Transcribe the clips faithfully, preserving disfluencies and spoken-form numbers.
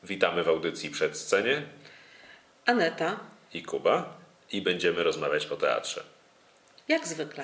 Witamy w audycji Przedscenie. Aneta I Kuba. I będziemy rozmawiać o teatrze. Jak zwykle.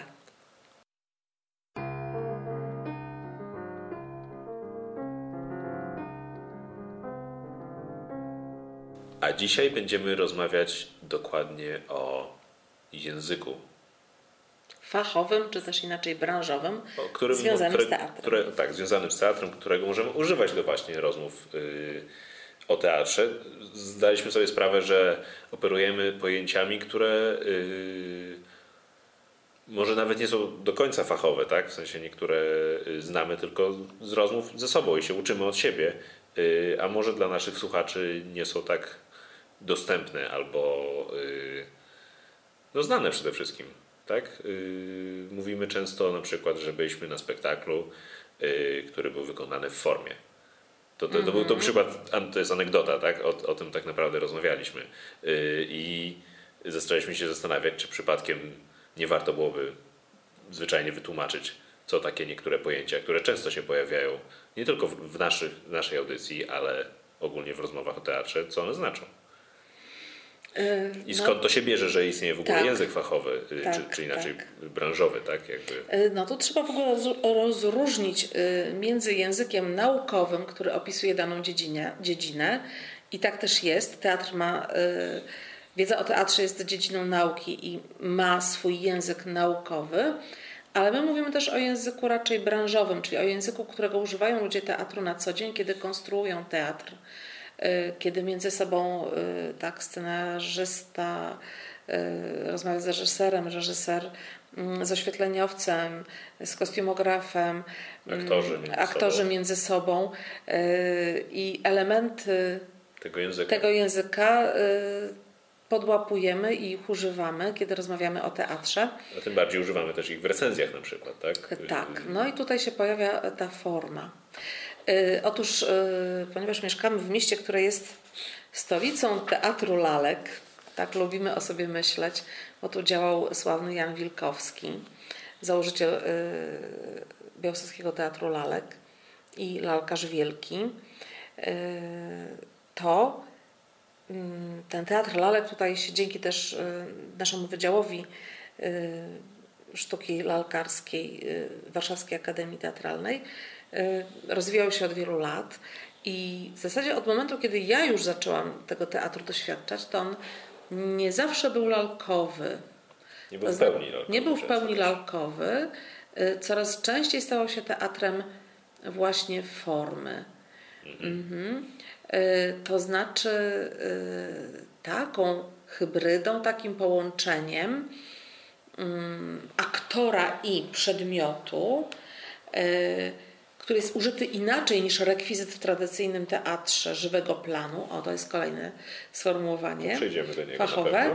A dzisiaj będziemy rozmawiać dokładnie o języku. Fachowym, czy też inaczej branżowym, o którym, związanym które, z teatrem. Które, tak, związanym z teatrem, którego możemy używać do właśnie rozmów yy, o teatrze. Zdaliśmy sobie sprawę, że operujemy pojęciami, które yy, może nawet nie są do końca fachowe, tak? W sensie niektóre znamy tylko z rozmów ze sobą i się uczymy od siebie, yy, a może dla naszych słuchaczy nie są tak dostępne albo yy, no znane przede wszystkim. Tak? Yy, mówimy często na przykład, że byliśmy na spektaklu, yy, który był wykonany w formie. To, to, to był to przykład, to jest anegdota, tak? O, o tym tak naprawdę rozmawialiśmy. Yy, I zaczęliśmy się zastanawiać, czy przypadkiem nie warto byłoby zwyczajnie wytłumaczyć, co takie niektóre pojęcia, które często się pojawiają, nie tylko w, w, naszych, w naszej audycji, ale ogólnie w rozmowach o teatrze, co one znaczą. I skąd no, to się bierze, że istnieje w ogóle tak, język fachowy, tak, czy, czy inaczej tak. branżowy, tak? Jakby. No to trzeba w ogóle rozróżnić między językiem naukowym, który opisuje daną dziedzinę, dziedzinę i tak też jest. Teatr ma, wiedza o teatrze jest dziedziną nauki i ma swój język naukowy, ale my mówimy też o języku raczej branżowym, czyli o języku, którego używają ludzie teatru na co dzień, kiedy konstruują teatr. Kiedy między sobą tak scenarzysta rozmawia z reżyserem, reżyser z oświetleniowcem, z kostiumografem, aktorzy między aktorzy sobą. między sobą i elementy tego języka, tego języka podłapujemy i ich używamy, kiedy rozmawiamy o teatrze. A tym bardziej używamy też ich w recenzjach na przykład, tak? Tak, no i tutaj się pojawia ta forma. Otóż, ponieważ mieszkamy w mieście, które jest stolicą teatru lalek, tak lubimy o sobie myśleć, bo tu działał sławny Jan Wilkowski, założyciel Białostockiego Teatru Lalek i lalkarz wielki, to ten teatr lalek tutaj się dzięki też naszemu Wydziałowi Sztuki Lalkarskiej Warszawskiej Akademii Teatralnej rozwijał się od wielu lat i w zasadzie od momentu, kiedy ja już zaczęłam tego teatru doświadczać, to on nie zawsze był lalkowy. Nie był w pełni lalkowy. Nie był w pełni lalkowy. Coraz częściej stawał się teatrem właśnie formy. Mhm. Mhm. To znaczy taką hybrydą, takim połączeniem aktora i przedmiotu, który jest użyty inaczej niż rekwizyt w tradycyjnym teatrze żywego planu. O, to jest kolejne sformułowanie przejdziemy do niego fachowe.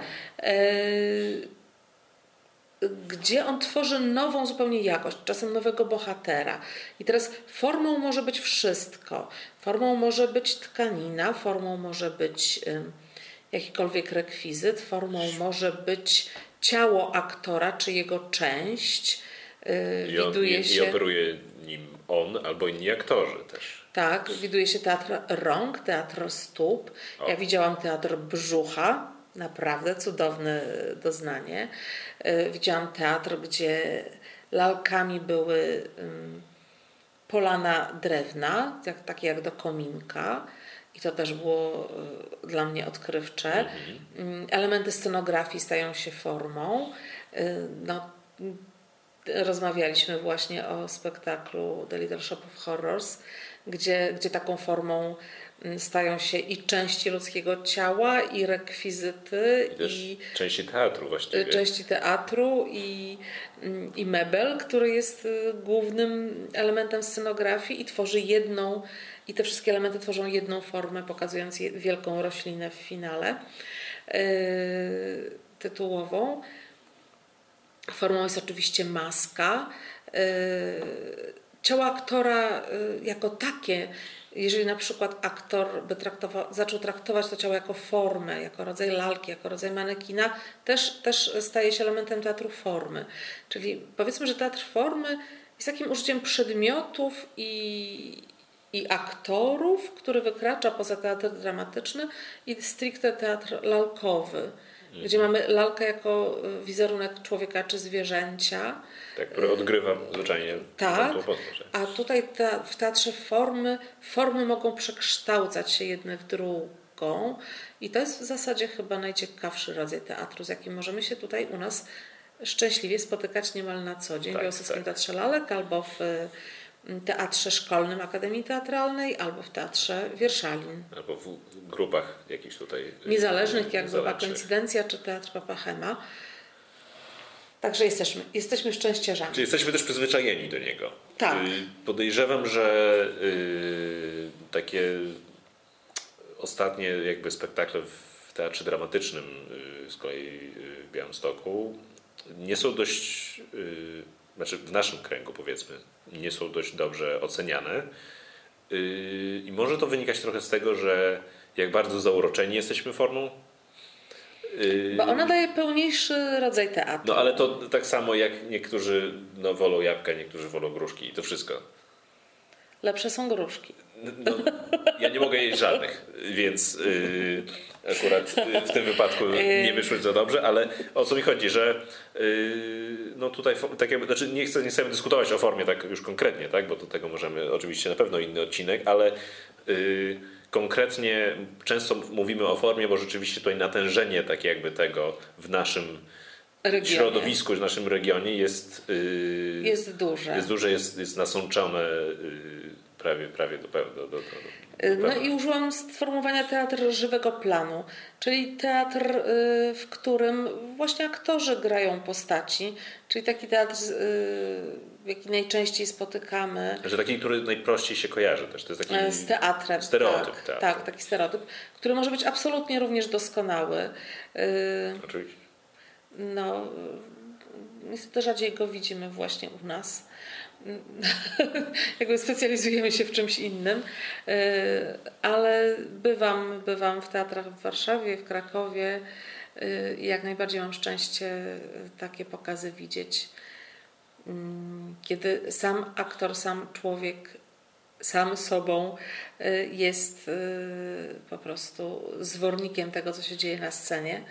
Gdzie on tworzy nową zupełnie jakość, czasem nowego bohatera. I teraz formą może być wszystko. Formą może być tkanina, formą może być jakikolwiek rekwizyt, formą może być ciało aktora, czy jego część. I on widuje nie, się... I operuje nim on albo inni aktorzy też. Tak, widuje się teatr rąk, teatr stóp. O. Ja widziałam teatr brzucha, naprawdę cudowne doznanie. Widziałam teatr, gdzie lalkami były polana drewna, jak, takie jak do kominka. I to też było dla mnie odkrywcze. Mhm. Elementy scenografii stają się formą. No, rozmawialiśmy właśnie o spektaklu The Little Shop of Horrors, gdzie, gdzie taką formą stają się i części ludzkiego ciała, i rekwizyty, i, też i części teatru właściwie. Części teatru i, i mebel, który jest głównym elementem scenografii i tworzy jedną, i te wszystkie elementy tworzą jedną formę, pokazując wielką roślinę w finale yy, tytułową. Formą jest oczywiście maska. Ciało aktora jako takie, jeżeli na przykład aktor by traktował, zaczął traktować to ciało jako formę, jako rodzaj lalki, jako rodzaj manekina, też, też staje się elementem teatru formy. Czyli powiedzmy, że teatr formy jest takim użyciem przedmiotów i, i aktorów, który wykracza poza teatr dramatyczny i stricte teatr lalkowy, mhm. gdzie mamy lalkę jako wizerunek człowieka czy zwierzęcia. Tak, który odgrywa zwyczajnie tak, tą postać. A tutaj ta, w teatrze formy, formy mogą przekształcać się jedne w drugą i to jest w zasadzie chyba najciekawszy rodzaj teatru, z jakim możemy się tutaj u nas szczęśliwie spotykać niemal na co dzień. Tak, w Białostockim tak. Teatrze Lalek albo w Teatrze Szkolnym Akademii Teatralnej albo w Teatrze Wierszalin. Albo w grupach jakichś tutaj niezależnych, jak Grupa niezależnych. Koincydencja czy Teatr Papachema. Także jesteśmy, jesteśmy szczęściarzami. Czyli jesteśmy też przyzwyczajeni do niego. Tak. Podejrzewam, że yy, takie ostatnie jakby spektakle w teatrze dramatycznym yy, z kolei yy, w Białymstoku nie są dość, yy, znaczy w naszym kręgu powiedzmy, nie są dość dobrze oceniane. Yy, I może to wynikać trochę z tego, że jak bardzo zauroczeni jesteśmy formą. Yy, Bo ona daje pełniejszy rodzaj teatru. No ale to tak samo jak niektórzy no, wolą jabłka, niektórzy wolą gruszki i to wszystko. Lepsze są gruszki. No, ja nie mogę jeść żadnych, więc yy, akurat w tym wypadku nie wyszło za dobrze, ale o co mi chodzi, że yy, no tutaj tak jakby, znaczy nie, chcę, nie chcemy dyskutować o formie tak już konkretnie, tak, bo do tego możemy oczywiście na pewno inny odcinek, ale yy, konkretnie często mówimy o formie, bo rzeczywiście tutaj natężenie tak jakby tego w naszym regionie. środowisku, w naszym regionie jest yy, jest duże. Jest duże, jest, jest nasączone yy, prawie, prawie do pełna. Do, do, do, do no i użyłam sformułowania teatr żywego planu, czyli teatr, yy, w którym właśnie aktorzy grają postaci, czyli taki teatr, yy, jaki najczęściej spotykamy. Że taki, który najprościej się kojarzy też. To jest taki z teatrem. Stereotyp. Tak, teatru. tak, taki stereotyp, który może być absolutnie również doskonały. Yy, Oczywiście. No, niestety rzadziej go widzimy właśnie u nas. Jakby specjalizujemy się w czymś innym, ale bywam, bywam w teatrach w Warszawie, w Krakowie i jak najbardziej mam szczęście takie pokazy widzieć, kiedy sam aktor, sam człowiek, sam sobą jest po prostu zwornikiem tego, co się dzieje na scenie.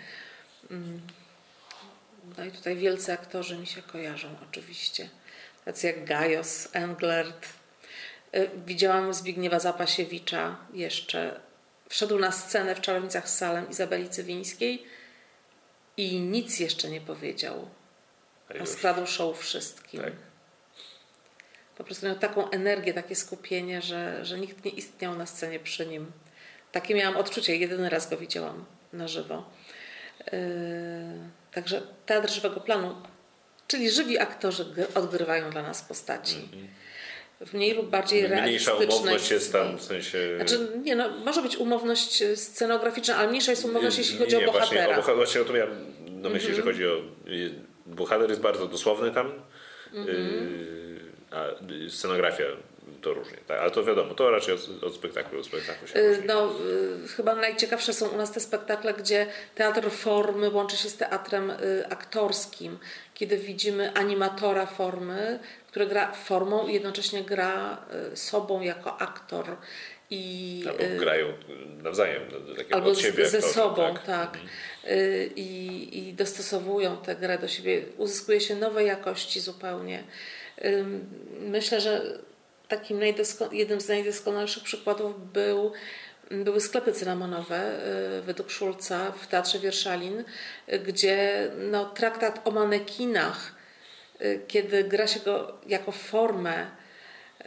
No i tutaj wielcy aktorzy mi się kojarzą oczywiście. Tacy jak Gajos, Englert. Widziałam Zbigniewa Zapasiewicza jeszcze. Wszedł na scenę w Czarownicach z Salem Izabeli Cywińskiej i nic jeszcze nie powiedział. A skradł show wszystkim. Tak. Po prostu miał taką energię, takie skupienie, że, że nikt nie istniał na scenie przy nim. Takie miałam odczucie. Jedyny raz go widziałam na żywo. Yy, także teatr żywego planu, czyli żywi aktorzy odgrywają dla nas postaci. Mm-hmm. W mniej lub bardziej realistycznej. Mniejsza umowność jest tam w sensie... Znaczy, nie, no, może być umowność scenograficzna, ale mniejsza jest umowność, jeśli chodzi nie, o bohatera. Właśnie, o boha- właśnie o to miałem na myśli, mm-hmm. że chodzi o... Bohater jest bardzo dosłowny tam, mm-hmm. yy, a scenografia to różnie, tak? Ale to wiadomo, to raczej od, od spektaklu do spektaklu się różni. No, y, chyba najciekawsze są u nas te spektakle, gdzie teatr formy łączy się z teatrem y, aktorskim, kiedy widzimy animatora formy, który gra formą i jednocześnie gra y, sobą jako aktor. I, albo y, grają nawzajem, tak albo od siebie z, ze aktorzy, sobą, tak. tak. Mhm. Y, i, I dostosowują tę grę do siebie, uzyskuje się nowe jakości zupełnie. Y, myślę, że takim najdosko- jednym z najdoskonalszych przykładów był, były sklepy cynamonowe y, według Szulca w Teatrze Wierszalin, y, gdzie no, traktat o manekinach, y, kiedy gra się go jako formę, y,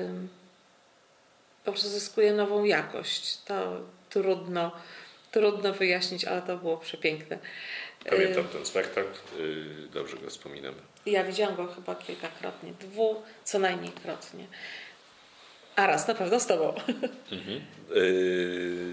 po prostu zyskuje nową jakość. To trudno, trudno wyjaśnić, ale to było przepiękne. Pamiętam ten spektakl, y, dobrze go wspominam. Ja widziałam go chyba kilkakrotnie, dwu, co najmniej krotnie. A raz na pewno z tobą. Mhm. Y-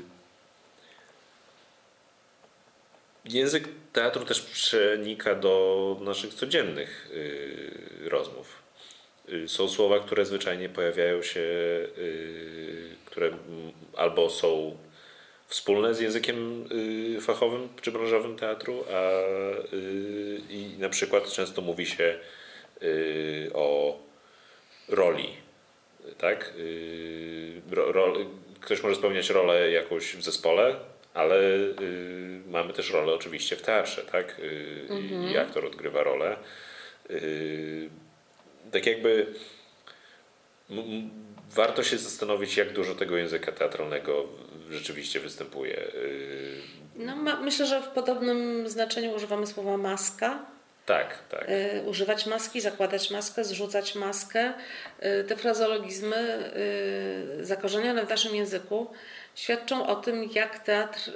Język teatru też przenika do naszych codziennych y- rozmów. Y- są słowa, które zwyczajnie pojawiają się, y- które albo są wspólne z językiem y, fachowym czy branżowym teatru, a y, i na przykład często mówi się y, o roli tak? Ro, ro, ktoś może spełniać rolę jakąś w zespole, ale mamy też rolę oczywiście w teatrze, tak? Mhm. I aktor odgrywa rolę. Tak jakby m, warto się zastanowić, jak dużo tego języka teatralnego rzeczywiście występuje. No, ma, myślę, że w podobnym znaczeniu używamy słowa maska. Tak, tak. Y, używać maski, zakładać maskę, zrzucać maskę. Y, te frazologizmy y, zakorzenione w naszym języku świadczą o tym, jak teatr y,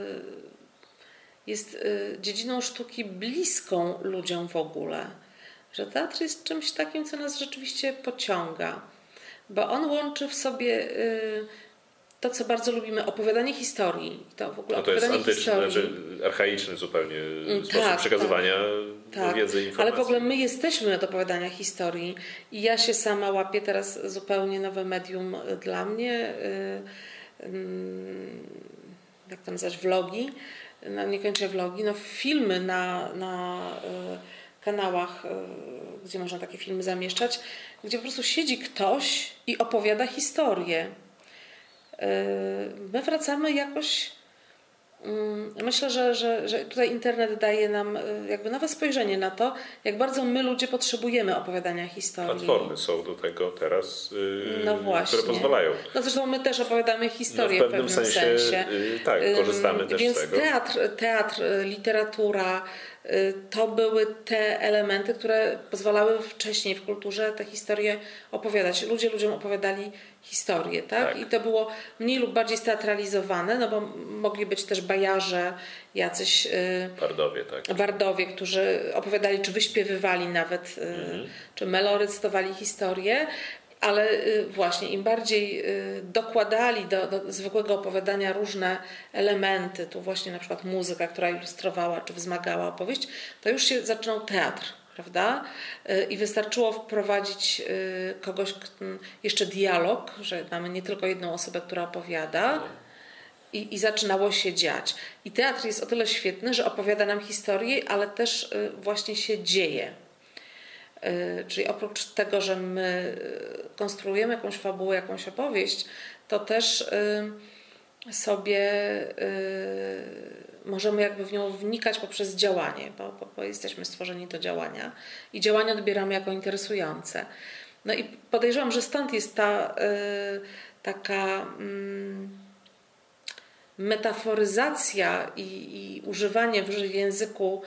jest y, dziedziną sztuki bliską ludziom w ogóle. Że teatr jest czymś takim, co nas rzeczywiście pociąga. Bo on łączy w sobie y, to, co bardzo lubimy, opowiadanie historii. To w ogóle no to jest opowiadanie antyczny, historii. znaczy archaiczny zupełnie sposób tak, przekazywania tak, wiedzy i informacji. Ale w ogóle my jesteśmy od opowiadania historii i ja się sama łapię teraz zupełnie nowe medium dla mnie. Y, y, jak to nazwać? Vlogi. No, nie kończę vlogi. No, filmy na, na y, kanałach, y, gdzie można takie filmy zamieszczać, gdzie po prostu siedzi ktoś i opowiada historię. My wracamy jakoś, myślę, że, że, że tutaj internet daje nam jakby nowe spojrzenie na to, jak bardzo my ludzie potrzebujemy opowiadania historii. Platformy są do tego teraz, yy, no właśnie. które pozwalają. No zresztą my też opowiadamy historię no w pewnym, w pewnym sensie. sensie. Yy, tak, korzystamy też Więc z tego. Teatr, teatr, literatura, to były te elementy, które pozwalały wcześniej w kulturze te historie opowiadać. Ludzie ludziom opowiadali historię, tak? tak? I to było mniej lub bardziej steatralizowane, no bo mogli być też bajarze, jacyś bardowie, tak. bardowie, którzy opowiadali, czy wyśpiewywali nawet, mhm. czy melorecytowali historię. Ale właśnie im bardziej dokładali do, do zwykłego opowiadania różne elementy, tu właśnie na przykład muzyka, która ilustrowała czy wzmagała opowieść, to już się zaczynał teatr, prawda? I wystarczyło wprowadzić kogoś, jeszcze dialog, że mamy nie tylko jedną osobę, która opowiada, i, i zaczynało się dziać. I teatr jest o tyle świetny, że opowiada nam historię, ale też właśnie się dzieje. Czyli oprócz tego, że my konstruujemy jakąś fabułę, jakąś opowieść, to też sobie możemy jakby w nią wnikać poprzez działanie, bo, bo, bo jesteśmy stworzeni do działania i działanie odbieramy jako interesujące. No i podejrzewam, że stąd jest ta taka metaforyzacja i, i używanie w języku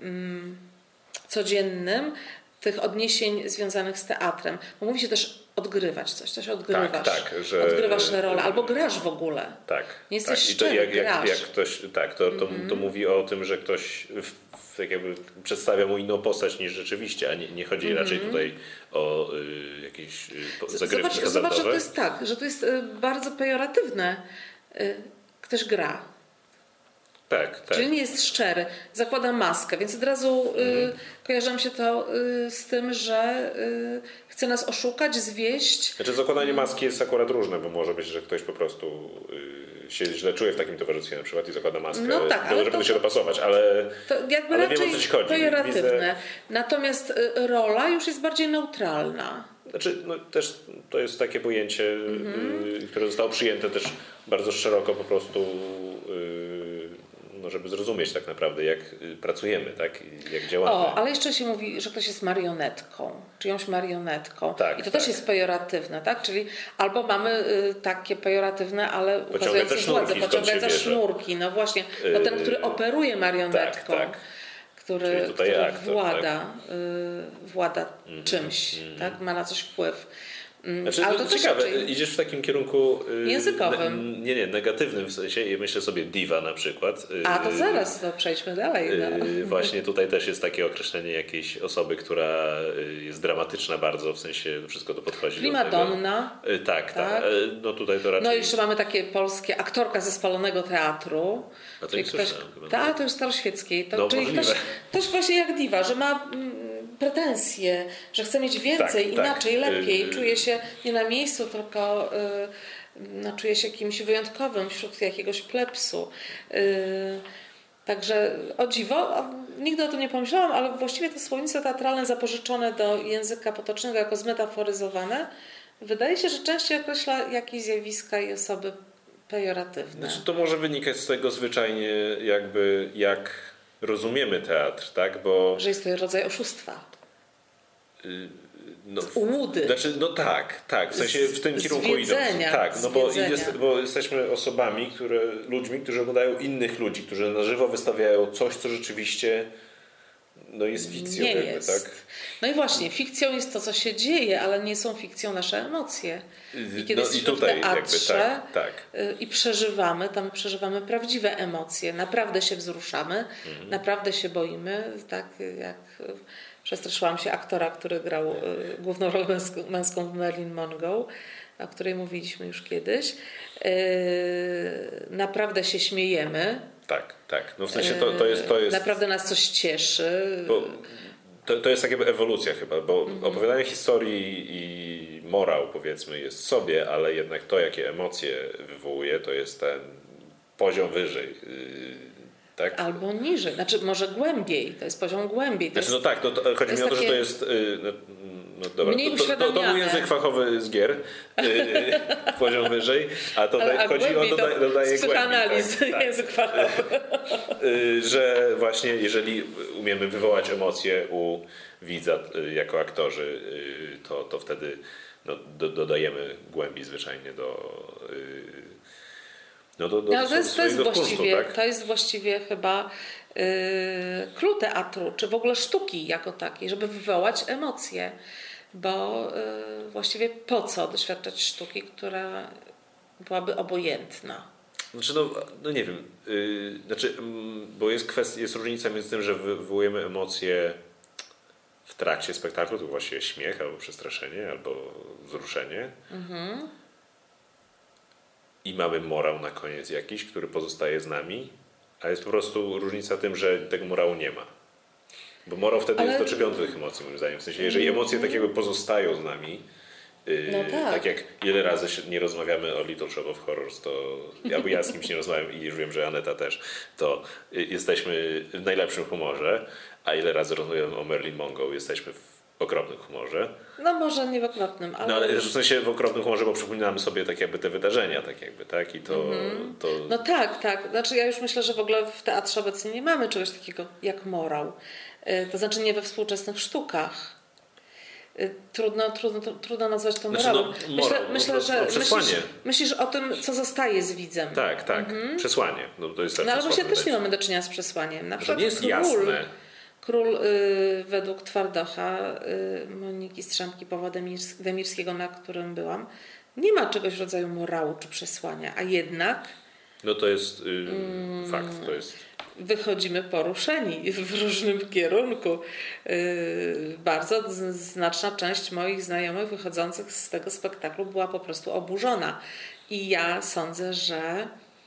codziennym tych odniesień związanych z teatrem. Bo mówi się też odgrywać coś, coś odgrywasz. Tak, tak, że... Odgrywasz rolę, albo grasz w ogóle. Tak. Nie jesteś tak. szczery, I to jak, grasz. Jak, jak ktoś, tak, to, to, mm-hmm. to mówi o tym, że ktoś w, w, tak jakby przedstawia mu inną postać niż rzeczywiście, a nie, nie chodzi mm-hmm. raczej tutaj o y, jakieś y, zagrywki zobacz, zobacz, że to jest tak, że to jest y, bardzo pejoratywne. Y, ktoś gra. Tak, tak. Czyli nie jest szczery. Zakłada maskę, więc od razu y, mm. kojarzy mi się to y, z tym, że y, chce nas oszukać, zwieść. Znaczy zakładanie maski jest akurat różne, bo może być, że ktoś po prostu y, się źle czuje w takim towarzystwie na przykład i zakłada maskę, no tak, ale żeby to, się dopasować, ale, to jakby ale raczej wiem, o co ci chodzi. pejoratywne. Widzę... Natomiast y, rola już jest bardziej neutralna. Znaczy, no, też to jest takie pojęcie, mm-hmm. y, które zostało przyjęte też bardzo szeroko po prostu y, no, żeby zrozumieć tak naprawdę, jak pracujemy, tak? Jak działamy. O, ale jeszcze się mówi, że ktoś jest marionetką, czyjąś marionetką. Tak, i to tak. też jest pejoratywne, tak? Czyli albo mamy y, takie pejoratywne, ale ukazujące władzę, pociągać za sznurki. No właśnie, no ten, który operuje marionetką, tak, tak. który, który aktor, włada, tak? y, włada mm-hmm, czymś, mm-hmm. tak? Ma na coś wpływ. Znaczy, ale to, to ciekawe, raczej... idziesz w takim kierunku językowym. Ne, nie, nie, negatywnym w sensie. I myślę sobie diva na przykład. A to zaraz, no, przejdźmy dalej. No. Właśnie tutaj też jest takie określenie jakiejś osoby, która jest dramatyczna bardzo, w sensie wszystko to podchodzi Prima do tego. donna. Tak, tak, tak. No tutaj to raczej... No i jeszcze mamy takie polskie aktorka ze spalonego teatru. A to nie ktoś... Tak, to już staroświeckiej. To, no, czyli ktoś, ktoś właśnie jak diva, że ma pretensje, że chce mieć więcej, tak, inaczej, tak. lepiej. Yy... Czuje się nie na miejscu, tylko yy, no, czuje się kimś wyjątkowym wśród jakiegoś plebsu. Yy, także o dziwo, nigdy o tym nie pomyślałam, ale właściwie to słownictwo teatralne zapożyczone do języka potocznego jako zmetaforyzowane Wydaje się, że częściej określa jakieś zjawiska i osoby pejoratywne. Znaczy, to może wynikać z tego zwyczajnie jakby jak rozumiemy teatr, tak? Bo że jest to rodzaj oszustwa. Yy, no, z ułudy. Znaczy, no tak, tak, w sensie w tym z, kierunku z idąc. Tak, no bo, jest, bo jesteśmy osobami, które, ludźmi, którzy oglądają innych ludzi, którzy na żywo wystawiają coś, co rzeczywiście no, jest fikcją. Nie jakby, jest. Tak? No i właśnie, fikcją jest to, co się dzieje, ale nie są fikcją nasze emocje. I kiedy no, jesteśmy i tutaj w teatrze jakby, tak, tak. i przeżywamy, tam przeżywamy prawdziwe emocje. Naprawdę się wzruszamy, mhm. naprawdę się boimy, tak jak przestraszyłam się aktora, który grał y, główną rolę męską, męską w Marilyn Monroe, o której mówiliśmy już kiedyś. Yy, naprawdę się śmiejemy. Tak, tak. No w sensie to, to, jest, to jest... Naprawdę nas coś cieszy. Bo to, to jest tak jakby ewolucja chyba, bo mhm. opowiadanie historii i morał powiedzmy jest sobie, ale jednak to, jakie emocje wywołuje, to jest ten poziom wyżej. Yy, Tak? Albo niżej, znaczy może głębiej, to jest poziom głębiej. Znaczy, no tak, no to, chodzi mi o to, że to jest no, no dobra, mniej to, to, to mój język fachowy z gier, yy, poziom wyżej, a tutaj a, a chodzi o dodaje, dodaje psychoanaliz, głębi. Tak, język fachowy. Yy, że właśnie jeżeli umiemy wywołać emocje u widza yy, jako aktorzy, yy, to, to wtedy no, do, dodajemy głębi zwyczajnie do... Yy, No, do, do no, to, jest, to, jest właściwie, kunstu, tak? to jest właściwie chyba yy, klucz teatru, czy w ogóle sztuki jako takiej, żeby wywołać emocje. Bo yy, właściwie po co doświadczać sztuki, która byłaby obojętna? Znaczy, no, no nie wiem. Yy, znaczy, bo jest, kwestia, jest różnica między tym, że wywołujemy emocje w trakcie spektaklu, to właściwie śmiech, albo przestraszenie, albo wzruszenie. Mhm. I mamy morał na koniec jakiś, który pozostaje z nami, a jest po prostu różnica tym, że tego morału nie ma. Bo morał wtedy Ale... jest doczepiony do tych emocji, moim zdaniem. W sensie, jeżeli emocje takiego pozostają z nami, yy, no tak. tak jak ile razy się nie rozmawiamy o Little Shop of Horrors, to albo ja z kimś nie rozmawiam i już wiem, że Aneta też, to jesteśmy w najlepszym humorze, a ile razy rozmawiamy o Marilyn Monroe, jesteśmy w okropnym humorze. No może nie w okropnym, ale... No ale w sensie w okropnym humorze, bo przypominamy sobie tak jakby te wydarzenia, tak jakby, tak? I to, mm-hmm. to... No tak, tak. Znaczy ja już myślę, że w ogóle w teatrze obecnie nie mamy czegoś takiego jak morał. To znaczy nie we współczesnych sztukach. Trudno, trudno, trudno nazwać to morałem. Znaczy, no, myślę, morał, myślę, no, że przesłanie. myślisz, myślisz o tym, co zostaje z widzem. Tak, tak. Mhm. Przesłanie. No, to jest no ale właśnie też nie mamy do czynienia z przesłaniem. Na przykład to nie jest król, jasne. Król y, według Twardocha, y, Moniki Strzemki-Pawła Demirskiego, na którym byłam, nie ma czegoś w rodzaju morału czy przesłania, a jednak no to jest y, mm, fakt, to jest wychodzimy poruszeni w różnym kierunku. Yy, bardzo znaczna część moich znajomych wychodzących z tego spektaklu była po prostu oburzona. I ja sądzę, że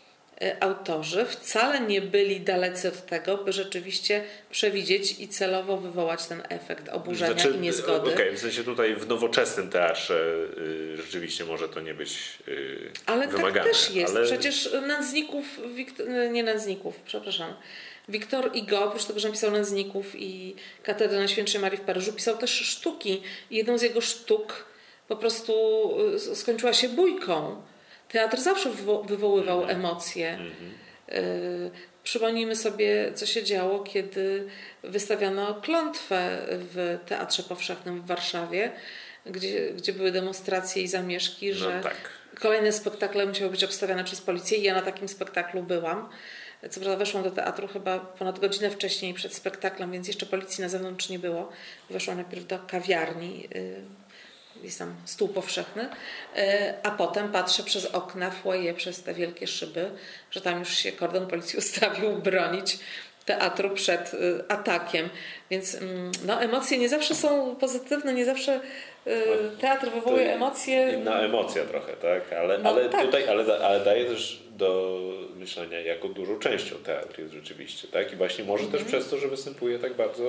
autorzy wcale nie byli dalecy od tego, by rzeczywiście przewidzieć i celowo wywołać ten efekt oburzenia znaczy, i niezgody. Okej, okay, w sensie tutaj w nowoczesnym teatrze y, rzeczywiście może to nie być y, ale wymagane. Ale tak też jest. Ale... Przecież Nędzników, nie Nędzników, przepraszam, Victor Hugo, oprócz tego, że napisał Nędzników i Katedrę Najświętszej Marii w Paryżu, pisał też sztuki. I jedną z jego sztuk po prostu skończyła się bójką. Teatr zawsze wywo- wywoływał mm-hmm. emocje. Mm-hmm. Y- przypomnijmy sobie, co się działo, kiedy wystawiano klątwę w Teatrze Powszechnym w Warszawie, gdzie, gdzie były demonstracje i zamieszki, no że tak. kolejne spektakle musiały być obstawiane przez policję i ja na takim spektaklu byłam. Co prawda weszłam do teatru chyba ponad godzinę wcześniej przed spektaklem, więc jeszcze policji na zewnątrz nie było. Weszłam najpierw do kawiarni, jest tam stół powszechny, a potem patrzę przez okna foyer, przez te wielkie szyby, że tam już się kordon policji ustawił bronić teatru przed atakiem. Więc no, emocje nie zawsze są pozytywne, nie zawsze teatr wywołuje emocje. Inna emocja trochę, tak? Ale, no, ale tak. tutaj ale, ale daje też do myślenia, jako dużą częścią teatr jest rzeczywiście, tak? I właśnie może mm. też przez to, że występuje tak bardzo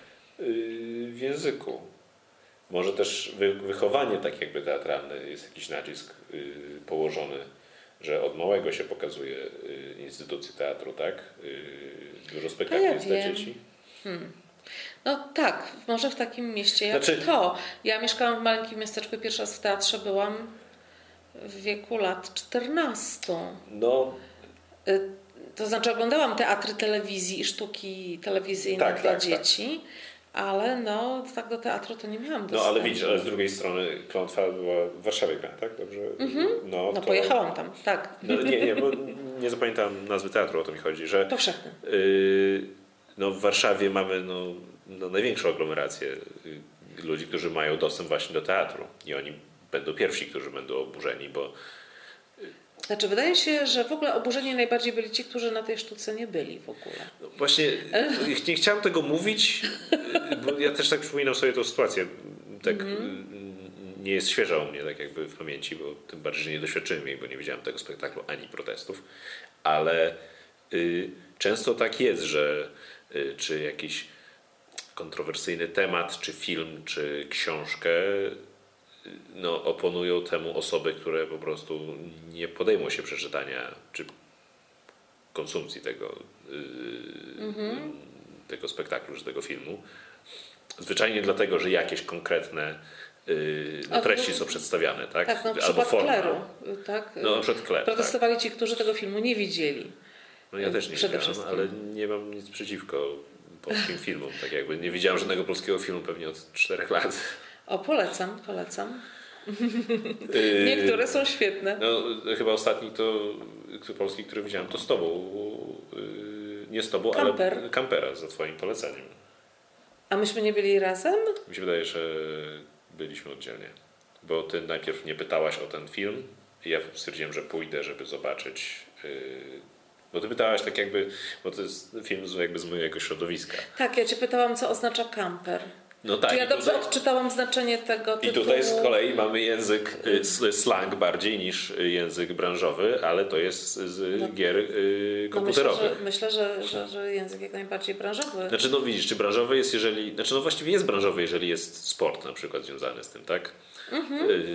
yy, w języku. Może też wy, wychowanie tak jakby teatralne jest jakiś nacisk yy, położony, że od małego się pokazuje yy, instytucje teatru, tak? Yy, dużo spektakli ja jest dla dzieci. Hmm. No tak, może w takim mieście jak Znaczy- to. Ja mieszkałam w maleńkim miasteczku i pierwszy raz w teatrze byłam w wieku lat czternastu. No, Y, To znaczy oglądałam teatry telewizji i sztuki telewizyjne Tak, dla tak, tak. dzieci, ale no tak do teatru to nie miałam dostępu. no ale widzisz, ale z drugiej strony Klątwa była w Warszawie, tak? Dobrze? Mhm. No, No to... pojechałam tam, tak. No, nie, nie, bo nie zapamiętam nazwy teatru, o to mi chodzi, że Powszechny. yy, no, w Warszawie mamy no, no, największą aglomerację y, ludzi, którzy mają dostęp właśnie do teatru i oni będą pierwsi, którzy będą oburzeni, bo Znaczy wydaje mi się, że w ogóle oburzeni najbardziej byli ci, którzy na tej sztuce nie byli w ogóle. no, właśnie nie chciałem tego mówić, y, bo ja też tak przypominam sobie tą sytuację, tak mm. nie jest świeża u mnie tak jakby w pamięci, bo tym bardziej, że nie doświadczyłem jej, bo nie widziałem tego spektaklu ani protestów, ale y, często tak jest, że y, czy jakiś kontrowersyjny temat, czy film, czy książkę y, no, oponują temu osoby, które po prostu nie podejmą się przeczytania czy konsumpcji tego, y, Mhm. tego spektaklu, czy tego filmu. Zwyczajnie dlatego, że jakieś konkretne y, no, A, treści no, są przedstawiane, tak? Tak, no Albo przykład forma. Kleru. Tak? No na przykład Kler, tak. Protestowali ci, którzy tego filmu nie widzieli. No ja też nie Przede widziałem, wszystkim. ale nie mam nic przeciwko polskim filmom. Tak jakby nie widziałem żadnego polskiego filmu pewnie od czterech lat. O, polecam, polecam. Yy, Niektóre są świetne. No chyba ostatni to który polski, który widziałem, to z tobą. Yy, nie z tobą, Kamper. ale Kampera za twoim poleceniem. A myśmy nie byli razem? Mi się wydaje, że byliśmy oddzielnie. Bo ty najpierw nie pytałaś o ten film i ja stwierdziłem, że pójdę, żeby zobaczyć. Yy, bo ty pytałaś tak jakby, bo to jest film z, jakby z mojego środowiska. Tak, ja cię pytałam, co oznacza kamper. No tak. Czy ja i dobrze tutaj, odczytałam znaczenie tego I tytułu? tutaj z kolei mamy język, y, s- slang bardziej niż język branżowy, ale to jest z No, gier y, No myślę, komputerowych. że, myślę że, że, że język jak najbardziej branżowy. Znaczy, no widzisz, czy branżowy jest, jeżeli. Znaczy, no właściwie jest branżowy, jeżeli jest sport na przykład związany z tym, tak? Mhm. Y,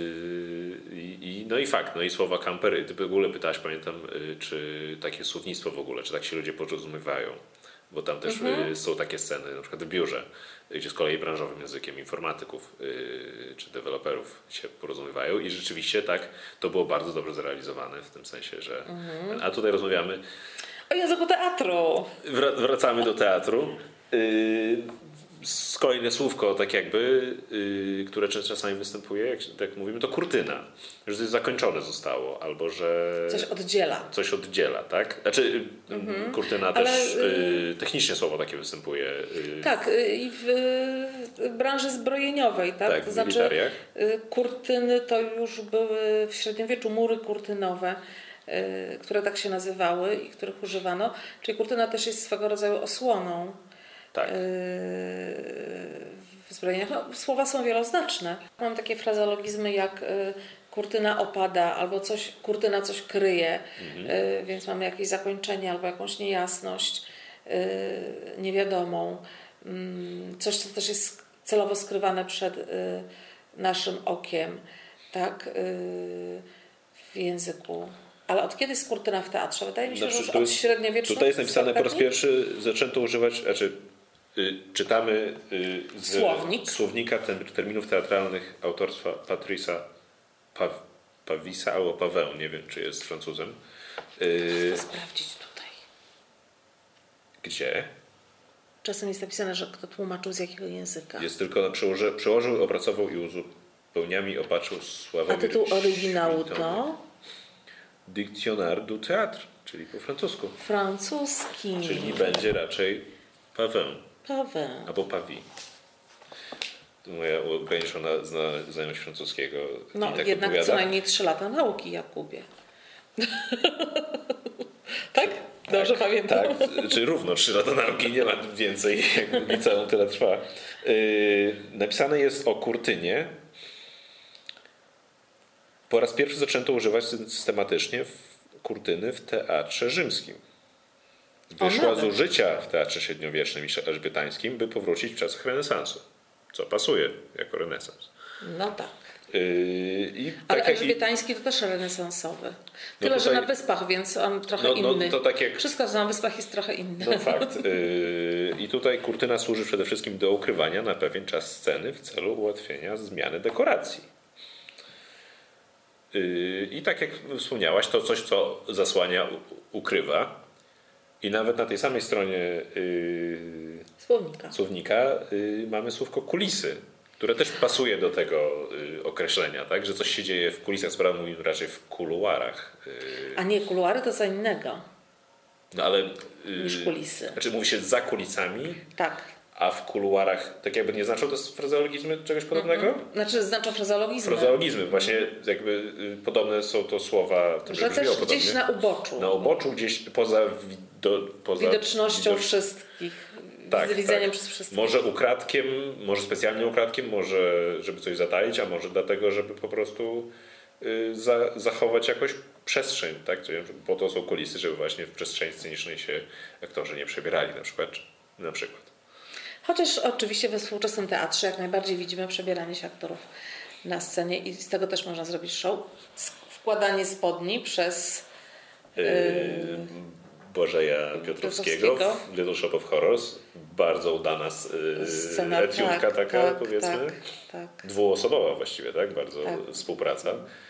i, no i fakt, no i słowa camper, ty w ogóle pytałaś, pamiętam, y, czy takie słownictwo w ogóle, czy tak się ludzie porozumiewają. Bo tam też Mhm. y, są takie sceny, na przykład w biurze, gdzie z kolei branżowym językiem informatyków y, czy deweloperów się porozumiewają i rzeczywiście tak, to było bardzo dobrze zrealizowane w tym sensie, że... Mhm. A tutaj rozmawiamy, O języku teatru! wra- wracamy do teatru. Y, z kolejne słówko, tak jakby, y, które czasami występuje, jak, jak mówimy, to kurtyna. Że to zakończone zostało, albo że... Coś oddziela. coś oddziela, tak? Znaczy, Mhm. kurtyna Ale, też y, technicznie słowo takie występuje. Y, Tak, y, i w, w branży zbrojeniowej, tak? tak, To w znaczy militariach. y, kurtyny to już były w średniowieczu mury kurtynowe, y, które tak się nazywały i których używano. Czyli kurtyna też jest swego rodzaju osłoną. Tak. w zbrojeniach. No, słowa są wieloznaczne. Mam takie frazologizmy jak y, kurtyna opada, albo coś, kurtyna coś kryje, Mhm. y, więc mamy jakieś zakończenie, albo jakąś niejasność y, niewiadomą. Mm, coś, co też jest celowo skrywane przed y, naszym okiem, tak, y, w języku. Ale od kiedy jest kurtyna w teatrze? Wydaje mi się, Znaczy, że już tu od jest- średniowiecznych Tutaj jest napisane po raz spektakli? pierwszy, zaczęto używać, znaczy y, czytamy y, z Słownik. słownika ten, terminów teatralnych autorstwa Patrisa Paw, Pawisa albo Paweł, nie wiem czy jest Francuzem. Y, Chcę sprawdzić tutaj. gdzie? Czasem jest napisane, że kto tłumaczył z jakiego języka. Jest tylko na przełoże, przełożył, opracował i uzupełniami opatrzył A Sławomir tytuł oryginału Świętony. to Dictionnaire du théâtre, czyli po francusku. francuski. Czyli będzie raczej Pawin Paweł. albo Pawi. To moja ograniczona zna- znajomość francuskiego. No i tak jednak odpowiada. co najmniej trzy lata nauki, Jakubie. tak? Dobrze pamiętam. Tak, czy równo trzy lata nauki, nie ma więcej, jak liceum tyle trwa. Yy, napisane jest o kurtynie. Po raz pierwszy zaczęto używać systematycznie w kurtyny w teatrze rzymskim. Wyszła O, z nawet. użycia w teatrze średniowiecznym i elżbietańskim, by powrócić w czasach renesansu. Co pasuje jako renesans. No tak. I Ale tak jak elżbietański to też renesansowy. Tyle, no tutaj, że na wyspach, więc on trochę no, no, inny. To tak jak, Wszystko, co na wyspach jest trochę inne. no fakt. I tutaj kurtyna służy przede wszystkim do ukrywania na pewien czas sceny w celu ułatwienia zmiany dekoracji. I tak jak wspomniałaś, to coś, co zasłania, ukrywa. I nawet na tej samej stronie słownika, słownika mamy słówko kulisy, które też pasuje do tego y, określenia, tak? Że coś się dzieje w kulisach, sprawa mówi raczej w kuluarach. Y, A nie, kuluary to co innego. No ale... Y, niż kulisy. Znaczy mówi się za kulisami, tak. A w kuluarach tak jakby nie znaczą to frazeologizmy czegoś podobnego? Mm-hmm. Znaczy znaczą frazeologizmy. Frazeologizmy, właśnie jakby y, podobne są to słowa, które że też podobnie. Gdzieś na uboczu. Na uboczu, gdzieś poza, wido, poza widocznością widocz... wszystkich. Tak, widzeniem tak. przez wszystkich. Może ukradkiem, może specjalnie ukradkiem, może żeby coś zataić, a może dlatego, żeby po prostu y, za, zachować jakoś przestrzeń, tak? Po to są kulisy, żeby właśnie w przestrzeni scenicznej się aktorzy nie przebierali na przykład. Na przykład. Chociaż oczywiście we współczesnym teatrze jak najbardziej widzimy przebieranie się aktorów na scenie i z tego też można zrobić show. Wkładanie spodni przez yy, Bożeja Piotrowskiego w Little Shop of Horrors. Bardzo udana yy, scena, etiudka tak, taka, tak, powiedzmy. Tak, tak. Dwuosobowa właściwie, tak? Bardzo tak. Współpraca.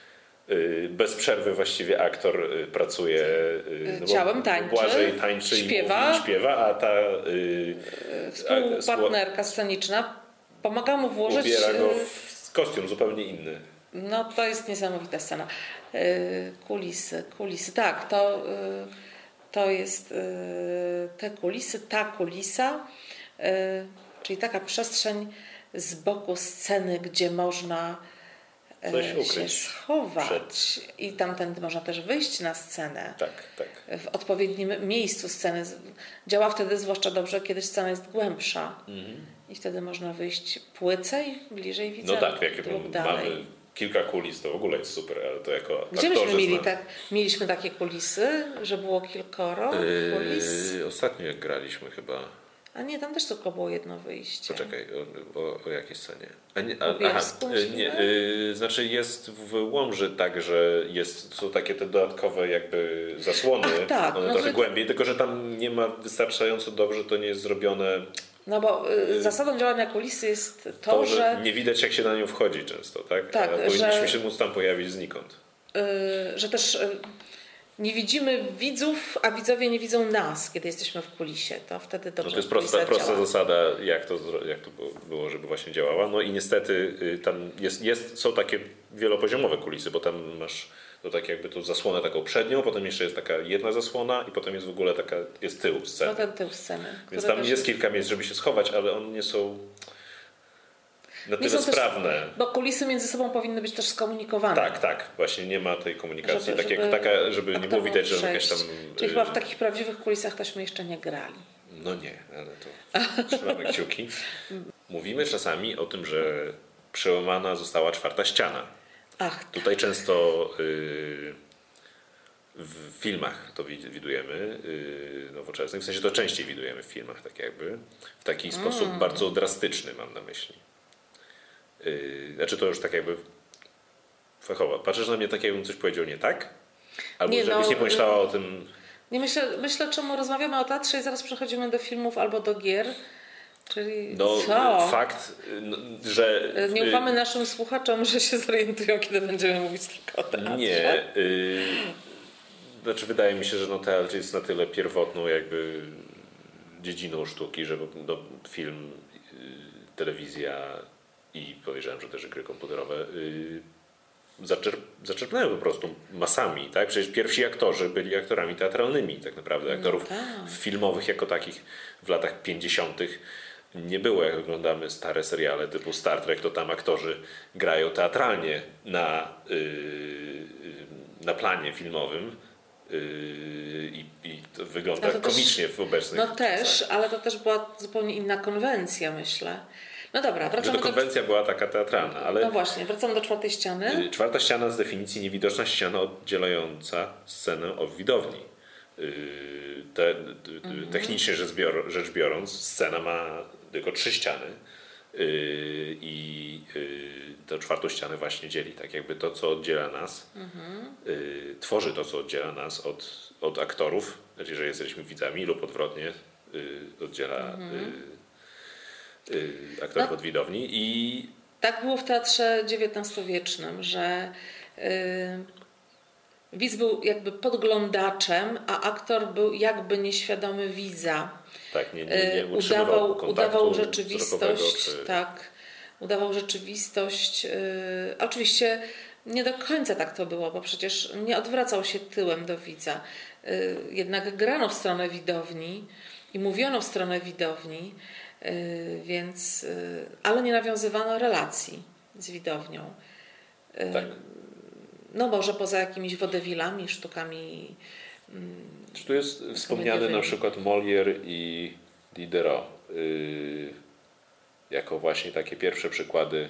Bez przerwy właściwie aktor pracuje, no ciałem tańczy, Błażej tańczy śpiewa, i mówi, śpiewa, a ta yy, współpartnerka sceniczna pomaga mu włożyć... Ubiera go w kostium zupełnie inny. No to jest niesamowita scena. Yy, kulisy, kulisy, tak, to, yy, to jest yy, te kulisy, ta kulisa, yy, czyli taka przestrzeń z boku sceny, gdzie można Coś się schować przed... i tamtędy można też wyjść na scenę. Tak, tak. W odpowiednim miejscu sceny. Działa wtedy zwłaszcza dobrze, kiedy scena jest głębsza. Mhm. I wtedy można wyjść płycej, bliżej widza. No tak, jak mamy kilka kulis, to w ogóle jest super, ale to jako Gdzie myśmy mieli tak, mieliśmy takie kulisy, że było kilkoro kulis? Yy, ostatnio jak graliśmy chyba. A nie, tam też tylko było jedno wyjście. Poczekaj, o, o, o jakiej scenie? A nie, a, aha, nie, yy, znaczy jest w Łomży tak, że jest, są takie te dodatkowe jakby zasłony, Ach, tak, one no trochę to... głębiej, tylko że tam nie ma wystarczająco dobrze, to nie jest zrobione... No bo y, zasadą działania kulisy jest to, to że, że... nie widać jak się na nią wchodzi często, tak? Tak, a powinniśmy że... się móc tam pojawić znikąd. Yy, że też... Yy... Nie widzimy widzów, a widzowie nie widzą nas, kiedy jesteśmy w kulisie. To wtedy dobrze. No to jest prosta, prosta zasada, jak to, jak to było, żeby właśnie działała. No i niestety tam jest, jest, są takie wielopoziomowe kulisy, bo tam masz to tak jakby tu zasłonę taką przednią, potem jeszcze jest taka jedna zasłona i potem jest w ogóle taka, jest tył sceny. No ten tył sceny. Więc tam jest kilka miejsc, żeby się schować, ale one nie są... Na tyle sprawne. Też, bo kulisy między sobą powinny być też skomunikowane. Tak, tak. Właśnie nie ma tej komunikacji, żeby, tak jak żeby, taka, żeby nie było widać, że jakaś tam... Czyli chyba w takich prawdziwych kulisach tośmy jeszcze nie grali. No nie, ale to trzymamy kciuki. Mówimy czasami o tym, że przełamana została czwarta ściana. Ach, tak. Tutaj często yy, w filmach to widujemy yy, nowoczesnych, w sensie to częściej widujemy w filmach, tak jakby w taki mm. sposób bardzo drastyczny, mam na myśli. Yy, znaczy to już tak jakby fachowo. Patrzysz na mnie tak, jakbym coś powiedział nie tak? Albo nie, żebyś no, nie pomyślała o tym... Nie myślę, myślę, czemu rozmawiamy o teatrze i zaraz przechodzimy do filmów albo do gier. Czyli no, co? Fakt, że... Nie ufamy yy, naszym słuchaczom, że się zorientują, kiedy będziemy mówić tylko o teatrze. Nie. Yy, znaczy wydaje mi się, że no, teatr jest na tyle pierwotną jakby dziedziną sztuki, że no, film, yy, telewizja i podejrzewam, że też gry komputerowe yy, zaczerp, zaczerpnęły po prostu masami. Tak? Przecież pierwsi aktorzy byli aktorami teatralnymi tak naprawdę. Aktorów no tak. filmowych jako takich w latach pięćdziesiątych nie było. Jak oglądamy stare seriale typu Star Trek, to tam aktorzy grają teatralnie na, yy, na planie filmowym. I, i to wygląda no to komicznie też, w obecnych No też, czasach. Ale to też była zupełnie inna konwencja, myślę. No dobra, wracamy to konwencja do... była taka teatralna, ale... No właśnie, wracamy do czwartej ściany. Czwarta ściana z definicji niewidoczna ściana oddzielająca scenę od widowni. Te, mhm. Technicznie rzecz, bior, rzecz biorąc, scena ma tylko trzy ściany. i to czwartą ścianę właśnie dzieli. Tak jakby to, co oddziela nas, mhm. tworzy to, co oddziela nas od, od aktorów, znaczy, że jesteśmy widzami lub odwrotnie oddziela mhm. aktorów no, od widowni. I tak było w teatrze dziewiętnastowiecznym, że yy, widz był jakby podglądaczem, a aktor był jakby nieświadomy widza. Tak, nie, nie, nie udawał, udawał rzeczywistość, czy... tak, udawał rzeczywistość. Yy, oczywiście nie do końca tak to było, bo przecież nie odwracał się tyłem do widza. Yy, jednak grano w stronę widowni i mówiono w stronę widowni, yy, więc, yy, ale nie nawiązywano relacji z widownią. Yy, tak. No może poza jakimiś wodewilami, sztukami. Czy tu jest wspomniany na przykład Molière i Diderot yy, jako właśnie takie pierwsze przykłady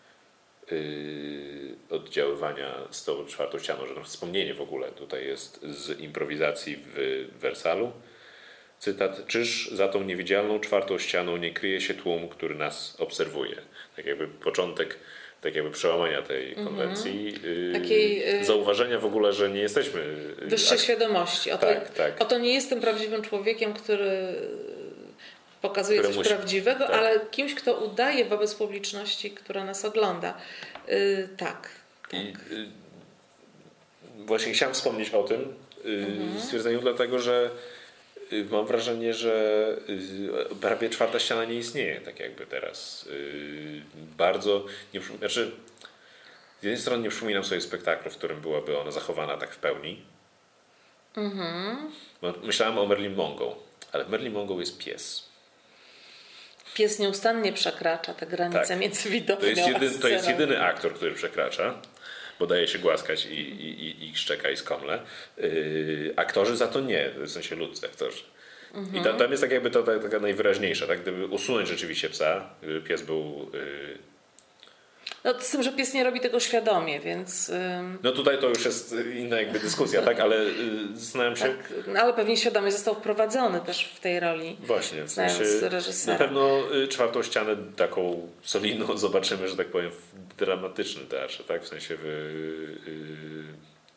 yy, oddziaływania z tą czwartą ścianą, że no wspomnienie w ogóle tutaj jest z improwizacji w Wersalu. Cytat: czyż za tą niewidzialną czwartą ścianą nie kryje się tłum, który nas obserwuje? Tak jakby początek tak jakby przełamania tej konwencji, mm-hmm. Takiej, yy, zauważenia w ogóle, że nie jesteśmy... Wyższej ak- świadomości. Oto, tak, tak. oto nie jestem prawdziwym człowiekiem, który pokazuje który coś musi, prawdziwego, tak. ale kimś, kto udaje wobec publiczności, która nas ogląda. Yy, tak. tak. I, yy, właśnie chciałem wspomnieć o tym yy, mm-hmm. stwierdzeniu, dlatego że mam wrażenie, że prawie czwarta ściana nie istnieje, tak jakby teraz. Bardzo, nie, znaczy z jednej strony nie przypominam sobie spektaklu, w którym byłaby ona zachowana tak w pełni. Mm-hmm. Myślałem o Marilyn Monroe, ale Marilyn Monroe jest pies. Pies nieustannie przekracza tę granicę tak. między widownią to jest, jedyn, a to jest jedyny aktor, który przekracza, bo daje się głaskać i, i, i szczeka i skomle. Yy, aktorzy za to nie, w sensie ludzcy aktorzy. Mhm. I tam, tam jest tak jakby to taka najwyraźniejsza, tak? Gdyby usunąć rzeczywiście psa, gdyby pies był... Yy... No z tym, że pies nie robi tego świadomie, więc... Yy... No tutaj to już jest inna jakby dyskusja, tak? Ale yy, zastanawiam się... Tak, no ale pewnie świadomie został wprowadzony też w tej roli. Właśnie, w sensie na pewno czwartą ścianę taką solidną zobaczymy, że tak powiem, w dramatycznym teatrze, tak? W sensie w yy,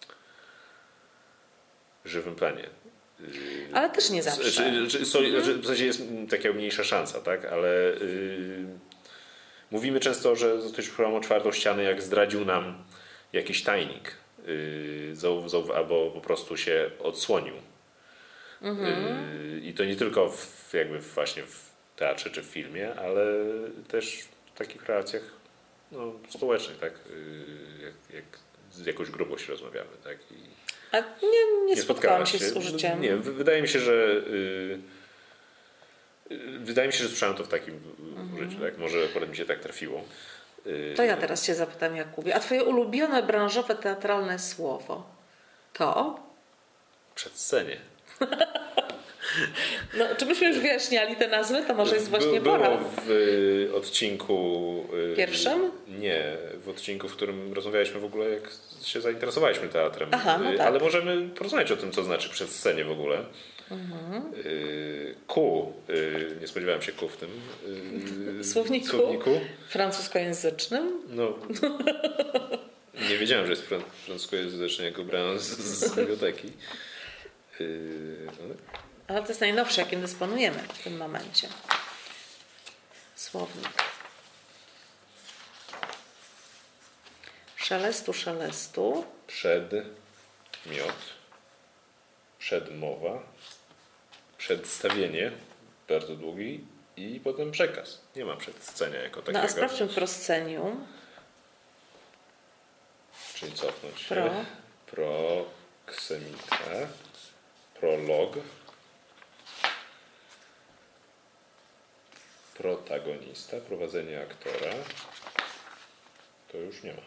żywym planie. Ale też nie zawsze. Czy, czy, czy, mhm. W sensie jest taka mniejsza szansa, tak? Ale yy, mówimy często, że ktoś przełamał czwartą ścianę, jak zdradził nam jakiś tajnik yy, zau, zau, albo po prostu się odsłonił. Mhm. Yy, I to nie tylko w, jakby właśnie w teatrze czy w filmie, ale też w takich relacjach no, społecznych, tak? Yy, jak, jak z jakąś grupą się rozmawiamy, tak? I A nie, nie, nie spotkałam się, się z użyciem. Nie, wydaje mi się, że yy, wydaje mi się, że słyszałem to w takim mhm. użyciu, tak? Może akurat mi się tak trafiło. Yy. To ja teraz cię zapytam, Jakubie, a twoje ulubione branżowe teatralne słowo to? Przedscenie. No, czy myśmy już wyjaśniali te nazwy? To może jest właśnie By, pora. Było w odcinku... Pierwszym? Nie, w odcinku, w którym rozmawialiśmy w ogóle, jak się zainteresowaliśmy teatrem. Aha, no tak. Ale możemy porozmawiać o tym, co znaczy przedscenie w ogóle. Mhm. Ku. Nie spodziewałem się ku w tym słowniku, słowniku. francuskojęzycznym. No. Nie wiedziałem, że jest francuskojęzyczny, jak go brałem z, z biblioteki. Ale to jest najnowsze, jakim dysponujemy w tym momencie. Słownik. Szelestu, szelestu. Przedmiot. Przedmowa. Przedstawienie. Bardzo długi. I potem przekaz. Nie ma przedscenia jako takiego. No a sprawdźmy proscenium. Czyli cofnąć się. Pro. Proksemita. Prolog. Protagonista. Prowadzenie aktora. To już nie ma.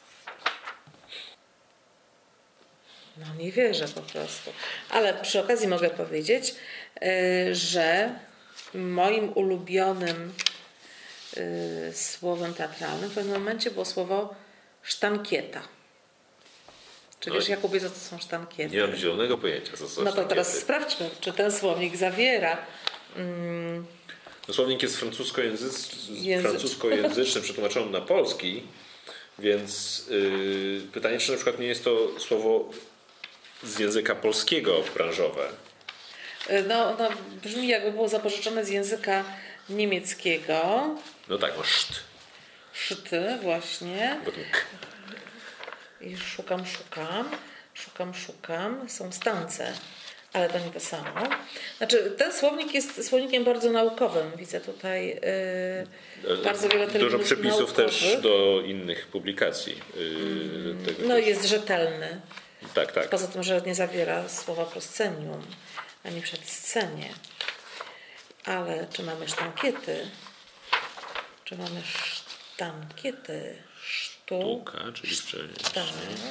No nie wierzę po prostu. Ale przy okazji mogę powiedzieć, yy, że moim ulubionym yy, słowem teatralnym w pewnym momencie było słowo sztankieta. Czy wiesz, Jakubie, co to są sztankiety? Nie mam zielonego pojęcia, co są No to sztankiety. teraz sprawdźmy, czy ten słownik zawiera. Mm, No, słownik jest francuskojęzyczny, Języczny. francuskojęzyczny przetłumaczony na polski, więc yy, pytanie, czy na przykład nie jest to słowo z języka polskiego branżowe. No, no brzmi jakby było zapożyczone z języka niemieckiego. No tak, no szt. Szty właśnie. Potem k. I szukam, szukam, szukam, szukam. Są stance, ale to nie to samo. Znaczy, ten słownik jest słownikiem bardzo naukowym. Widzę tutaj yy, bardzo wiele terminów Dużo przepisów naukowych. też do innych publikacji. Yy, tego No też. jest rzetelny. Tak, tak. Poza tym, że nie zawiera słowa proscenium, ani przedscenie. Ale czy mamy sztankiety? Czy mamy sztankiety? Sztuk. Sztuka, czyli przecież Tak.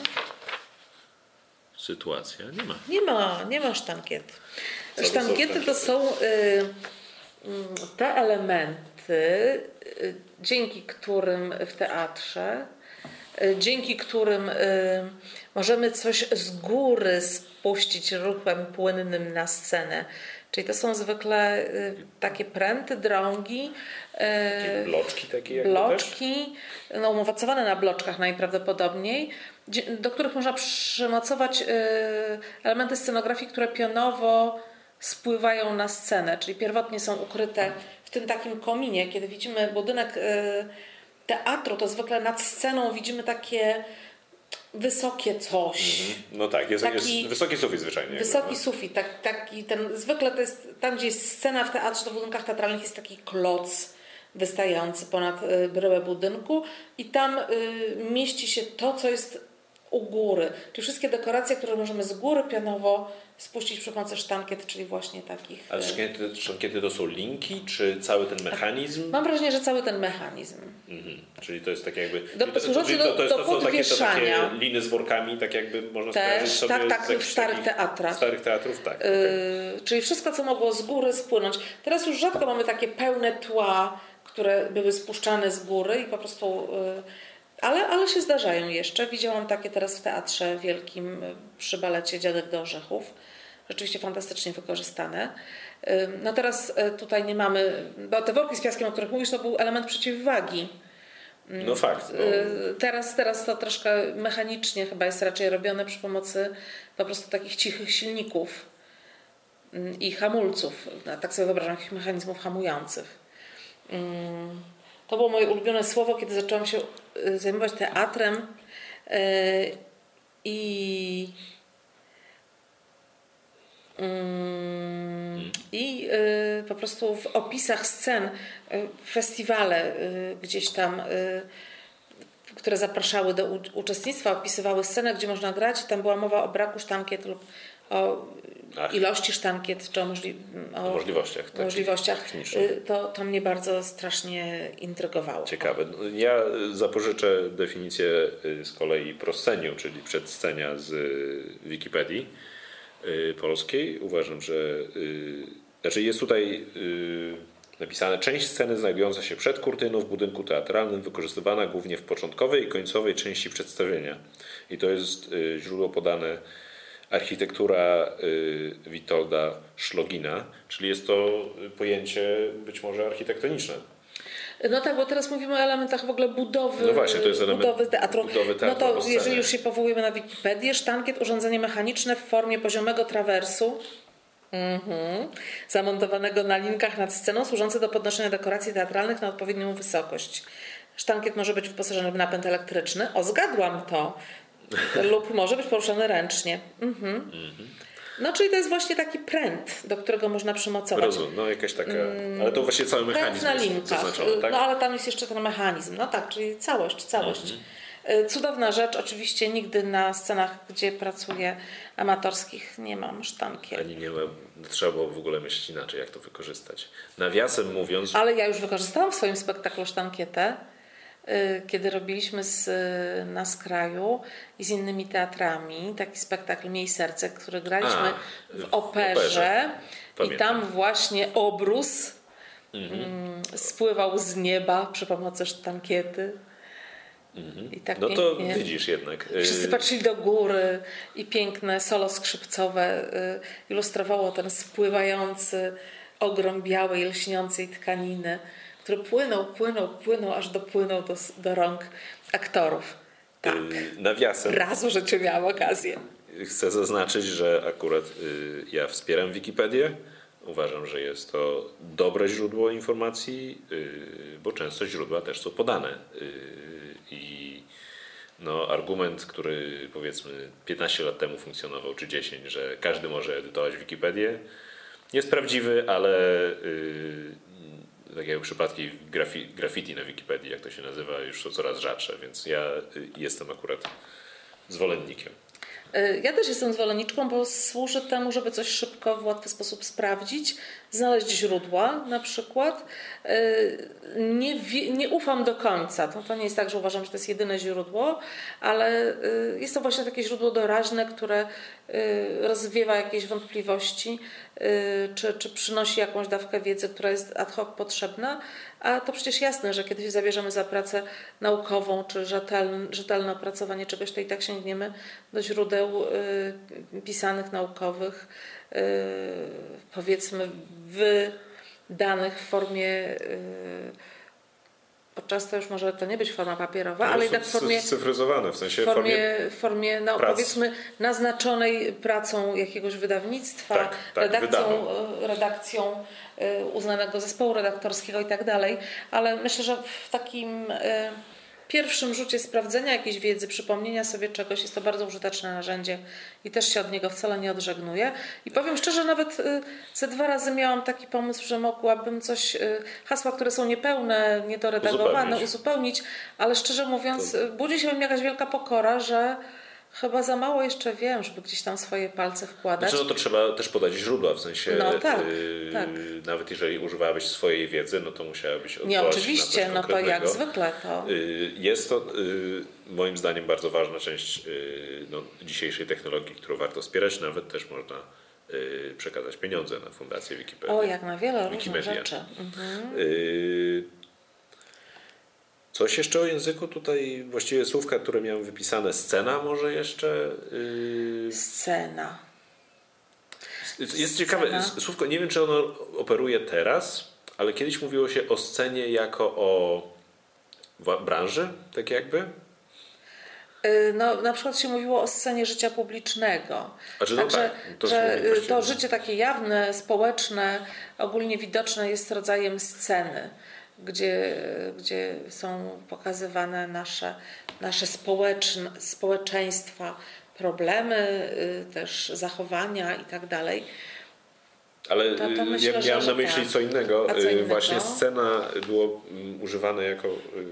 sytuacja. Nie ma. Nie ma, nie ma sztankiet. Co to są Sztankiety to są y, y, te elementy, y, dzięki którym w teatrze, y, dzięki którym y, możemy coś z góry spuścić ruchem płynnym na scenę. Czyli to są zwykle y, takie pręty, drągi, Takie bloczki takie jakby bloczki, no, umocowane na bloczkach najprawdopodobniej, do których można przymocować elementy scenografii, które pionowo spływają na scenę, czyli pierwotnie są ukryte w tym takim kominie. Kiedy widzimy budynek teatru, to zwykle nad sceną widzimy takie wysokie coś. Mhm. No tak, jest, Taki jest wysoki sufit zwyczajnie. Wysoki jakby, no. sufit, tak, taki ten, zwykle to jest tam, gdzie jest scena w teatrze, to w budynkach teatralnych jest taki kloc wystający ponad y, bryłę budynku i tam y, mieści się to, co jest u góry. Czyli wszystkie dekoracje, które możemy z góry pionowo spuścić przy pomocy sztankiet, czyli właśnie takich... Ale sztankiety, sztankiety to są linki, czy cały ten mechanizm? Mam wrażenie, że cały ten mechanizm. Mhm. Czyli to jest tak jakby... Do, czyli to, służący czyli to, to do, jest do to, są takie, to podwieszania. takie liny z workami, tak jakby można Też, skojarzyć sobie tak, tak, z jakichś w starych takich- teatrach. starych teatrów, tak. Yy, Okay. czyli wszystko, co mogło z góry spłynąć. Teraz już rzadko mamy takie pełne tła, które były spuszczane z góry i po prostu... Yy, ale, ale się zdarzają jeszcze. Widziałam takie teraz w Teatrze Wielkim przy balecie Dziadek do Orzechów. Rzeczywiście fantastycznie wykorzystane. Yy, no teraz yy, tutaj nie mamy... Bo te worki z piaskiem, o których mówisz, to był element przeciwwagi. No fakt. No. Yy, Teraz, teraz to troszkę mechanicznie chyba jest raczej robione przy pomocy po prostu takich cichych silników i hamulców. Tak sobie wyobrażam, jakichś mechanizmów hamujących. To było moje ulubione słowo, kiedy zaczęłam się zajmować teatrem i i po prostu w opisach scen, festiwale gdzieś tam, które zapraszały do uczestnictwa, opisywały scenę, gdzie można grać i tam była mowa o braku sztankiet lub o Ach. ilości sztankiet, czy o, możli- o O możliwościach. Tak, możliwościach. technicznych. To, to mnie bardzo strasznie intrygowało. Ciekawe. No, ja zapożyczę definicję z kolei proscenium, czyli przedscenia z Wikipedii polskiej. Uważam, że znaczy jest tutaj napisane: część sceny znajdująca się przed kurtyną w budynku teatralnym, wykorzystywana głównie w początkowej i końcowej części przedstawienia. I to jest źródło podane architektura Witolda Szlogina, czyli jest to pojęcie być może architektoniczne. No tak, bo teraz mówimy o elementach w ogóle budowy, No właśnie, to jest element budowy teatru. budowy teatru No albo to sceny. jeżeli już się powołujemy na Wikipedię, sztankiet, urządzenie mechaniczne w formie poziomego trawersu, mhm, zamontowanego na linkach nad sceną, służące do podnoszenia dekoracji teatralnych na odpowiednią wysokość. Sztankiet może być wyposażony w napęd elektryczny. O, zgadłam to. Lub może być poruszany ręcznie. Mhm. Mhm. No, czyli to jest właśnie taki pręt, do którego można przymocować. Rozumiem, no jakaś taka, ale to właśnie cały Pręt mechanizm na jest linkach. zaznaczony, tak? No ale tam jest jeszcze ten mechanizm. No tak, czyli całość, całość. Mhm. Cudowna rzecz. Oczywiście nigdy na scenach, gdzie pracuję, amatorskich, nie mam sztankiet. Ani nie ma, trzeba było w ogóle myśleć inaczej, jak to wykorzystać. Nawiasem mówiąc... Ale ja już wykorzystałam w swoim spektaklu sztankietę, kiedy robiliśmy z nas kraju i z innymi teatrami taki spektakl Miej serce, który graliśmy A, w w operze, operze. i Pamiętam. tam właśnie obrus Mhm. mm, spływał z nieba przy pomocy sztankiety. Mhm. I tak No to pięknie. widzisz jednak. Wszyscy y, patrzyli do góry i piękne solo skrzypcowe y, ilustrowało ten spływający ogrom białej, lśniącej tkaniny, który płynął, płynął, płynął, aż dopłynął do, do rąk aktorów. Tak. Yy, nawiasem. Raz w życiu miałam okazję. Chcę zaznaczyć, że akurat yy, ja wspieram Wikipedię. Uważam, że jest to dobre źródło informacji, yy, bo często źródła też są podane. Yy, I no, argument, który powiedzmy piętnaście lat temu funkcjonował, czy dziesięć, że każdy może edytować Wikipedię, jest prawdziwy, ale yy, tak jak przypadki grafi, graffiti na Wikipedii, jak to się nazywa, już są coraz rzadsze, więc ja yy, jestem akurat zwolennikiem. Ja też jestem zwolenniczką, bo służy temu, żeby coś szybko, w łatwy sposób sprawdzić, znaleźć źródła na przykład. Nie, nie ufam do końca. To, to nie jest tak, że uważam, że to jest jedyne źródło, ale jest to właśnie takie źródło doraźne, które rozwiewa jakieś wątpliwości, czy, czy przynosi jakąś dawkę wiedzy, która jest ad hoc potrzebna. A to przecież jasne, że kiedy się zabierzemy za pracę naukową, czy rzetelne, rzetelne opracowanie czegoś, to i tak sięgniemy do źródeł y, pisanych, naukowych, y, powiedzmy wydanych w formie, y, bo często już może to nie być forma papierowa, no, ale jednak w formie scyfryzowane, w sensie w formie, w formie no, powiedzmy naznaczonej pracą jakiegoś wydawnictwa, tak, tak, redakcją, redakcją uznanego zespołu redaktorskiego i tak dalej, ale myślę, że w takim pierwszym rzucie sprawdzenia jakiejś wiedzy, przypomnienia sobie czegoś jest to bardzo użyteczne narzędzie i też się od niego wcale nie odżegnuję. I powiem szczerze, nawet ze dwa razy miałam taki pomysł, że mogłabym coś, hasła, które są niepełne, niedoredagowane, uzupełnić, uzupełnić ale szczerze mówiąc to... budzi się we mnie jakaś wielka pokora, że chyba za mało jeszcze wiem, żeby gdzieś tam swoje palce wkładać. Znaczy, no to trzeba też podać źródła, w sensie no, tak, yy, tak. nawet jeżeli używałabyś swojej wiedzy, no to musiałabyś odwołać nie, oczywiście, no to jak zwykle to. Yy, jest to yy, moim zdaniem bardzo ważna część yy, no, dzisiejszej technologii, którą warto wspierać, nawet też można yy, przekazać pieniądze na fundację Wikipedia. O, jak na wiele różnych rzeczy. Mhm. Yy, Coś jeszcze o języku tutaj, właściwie słówka, które miałem wypisane. Scena może jeszcze? Yy... Scena. Jest Scena. ciekawe, słówko, nie wiem czy ono operuje teraz, ale kiedyś mówiło się o scenie jako o branży, tak jakby. No, na przykład się mówiło o scenie życia publicznego. Znaczy, Także, no tak, to, że to życie takie jawne, społeczne, ogólnie widoczne jest rodzajem sceny. Gdzie, gdzie są pokazywane nasze, nasze społeczne, społeczeństwa, problemy, też zachowania i tak dalej. Ale to, to myślę, ja miałem na myśli tak. co innego. co innego. Właśnie scena było używane jako...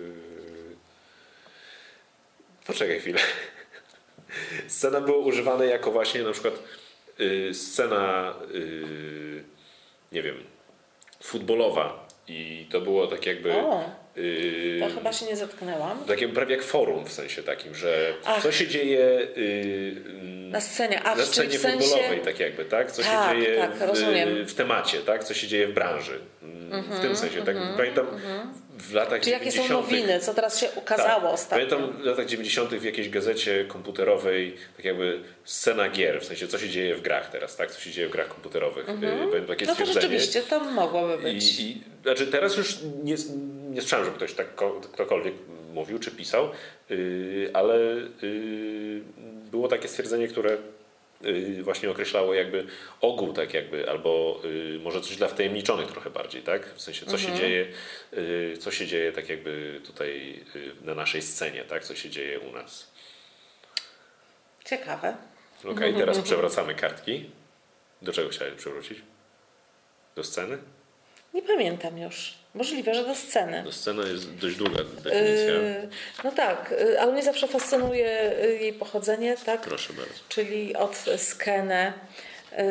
Poczekaj chwilę. Scena było używane jako właśnie na przykład scena, nie wiem, futbolowa. I to było tak jakby... O, to yy, chyba się nie zatknęłam. Takie prawie jak forum w sensie takim, że Ach, co się dzieje yy, na scenie, a na scenie w sensie... futbolowej, tak jakby, tak? Co tak, się dzieje tak, w, w temacie, tak? Co się dzieje w branży. Mm-hmm, w tym sensie. Tak? Mm-hmm, Pamiętam mm-hmm. w latach Czyli jakie są nowiny, co teraz się ukazało tak, ostatnio. Pamiętam w latach dziewięćdziesiątych w jakiejś gazecie komputerowej tak jakby scena gier, w sensie co się dzieje w grach teraz, tak? Co się dzieje w grach komputerowych. Mm-hmm. Pamiętam takie no to rzeczywiście, to mogłoby być. I, i, znaczy teraz już nie, nie słyszałem, żeby ktoś tak ktokolwiek mówił czy pisał, yy, ale yy, było takie stwierdzenie, które yy, właśnie określało jakby ogół, tak jakby, albo yy, może coś dla wtajemniczonych trochę bardziej, tak? W sensie, co mhm. się dzieje, yy, co się dzieje tak jakby tutaj yy, na naszej scenie, tak? Co się dzieje u nas. Ciekawe. Okej, okay, teraz przewracamy kartki. Do czego chciałem przewrócić? Do sceny? Nie pamiętam już. Możliwe, że do sceny. Do sceny jest dość długa definicja. Yy, no tak, ale mnie zawsze fascynuje jej pochodzenie, tak? Proszę bardzo. Czyli od skenę. Yy,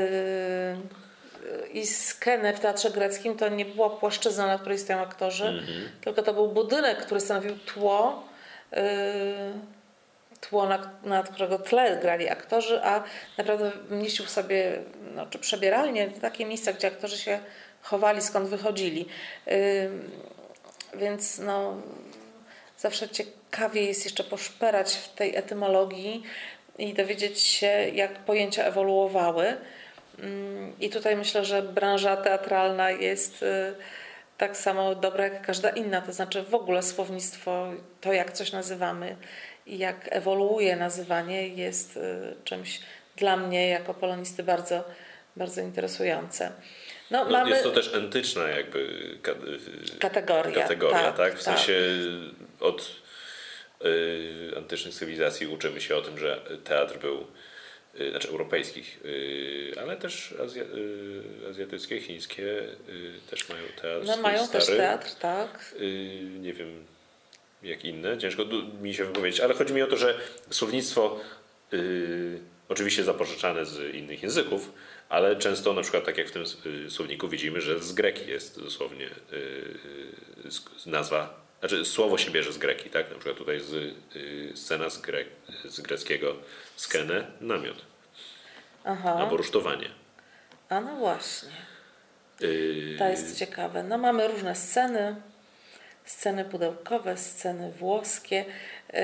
I skenę w teatrze greckim to nie była płaszczyzna, na której stoją aktorzy, mm-hmm. tylko to był budynek, który stanowił tło, yy, tło, na, nad którego tle grali aktorzy, a naprawdę mieścił w sobie, no, czy przebieralnie, takie miejsca, gdzie aktorzy się chowali, skąd wychodzili. Yy, więc no, zawsze ciekawie jest jeszcze poszperać w tej etymologii i dowiedzieć się, jak pojęcia ewoluowały. I tutaj myślę, że branża teatralna jest tak samo dobra jak każda inna. To znaczy w ogóle słownictwo, to jak coś nazywamy i jak ewoluuje nazywanie jest czymś dla mnie jako polonisty bardzo, bardzo interesujące. No, no, mamy... Jest to też entyczna jakby kategoria, kategoria tak, tak? W tak. sensie od y, antycznych cywilizacji uczymy się o tym, że teatr był, y, znaczy europejskich, y, ale też azja, y, azjatyckie, chińskie y, też mają teatr. No mają stary. też teatr, tak. Y, nie wiem jak inne, ciężko mi się wypowiedzieć, ale chodzi mi o to, że słownictwo y, oczywiście zapożyczane z innych języków, ale często na przykład tak jak w tym słowniku widzimy, że z greki jest dosłownie yy, nazwa, znaczy słowo się bierze z greki, tak? Na przykład tutaj z, yy, scena z, gre, z greckiego skene, namiot. Aha. Albo rusztowanie. A no właśnie. Yy... To jest ciekawe. No mamy różne sceny. Sceny pudełkowe, sceny włoskie yy,